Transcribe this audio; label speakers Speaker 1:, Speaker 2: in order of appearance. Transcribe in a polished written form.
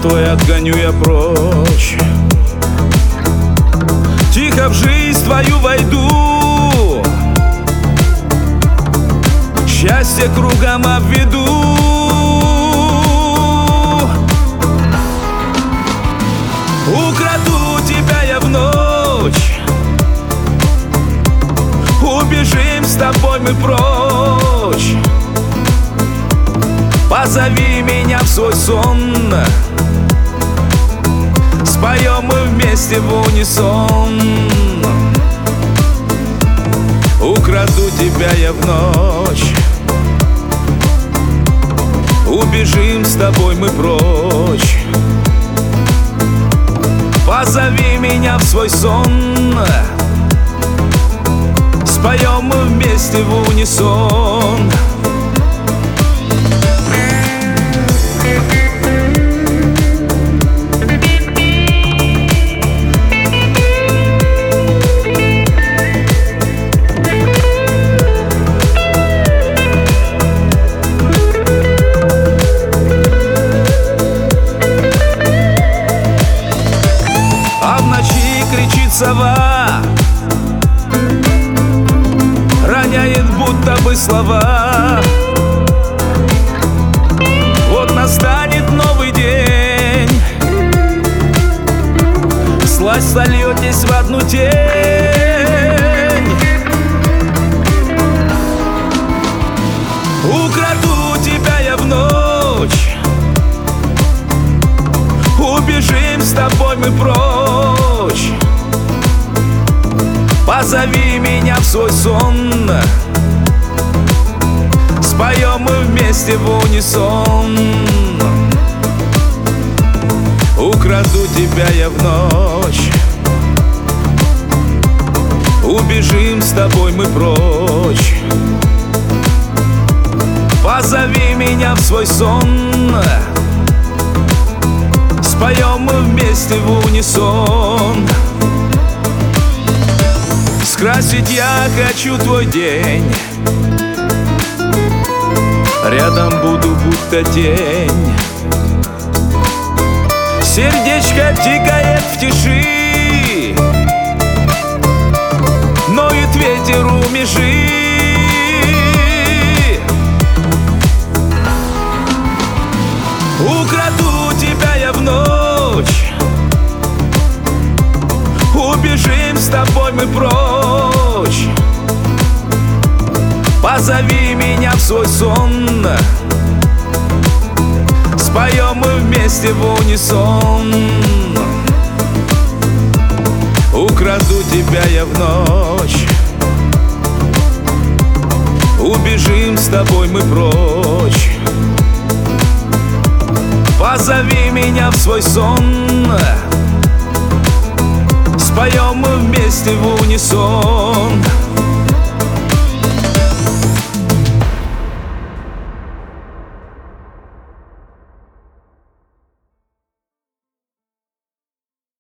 Speaker 1: твой отгоню я прочь. Тихо в жизнь твою войду, счастье кругом обведу. Украду тебя я в ночь, убежим с тобой мы прочь. Позови меня в свой сон, споем мы вместе в унисон. Украду тебя я в ночь, убежим с тобой мы прочь. Позови меня в свой сон, споем мы вместе в унисон. Сова роняет будто бы слова. Вот настанет новый день, всласть сольетесь в одну тень. Украду тебя я в ночь, убежим с тобой мы прочь. Позови меня в свой сон, споем мы вместе в унисон. Украду тебя я в ночь, убежим с тобой мы прочь. Позови меня в свой сон, споем мы вместе в унисон. Скрасить я хочу твой день, рядом буду будто тень. Сердечко тикает в тиши, ноет ветер у межи. Украду тебя я в ночь, убежим с тобой мы прочь. Позови меня в свой сон, споем мы вместе в унисон. Украду тебя я в ночь, убежим с тобой мы прочь. Позови меня в свой сон, споем мы вместе в унисон.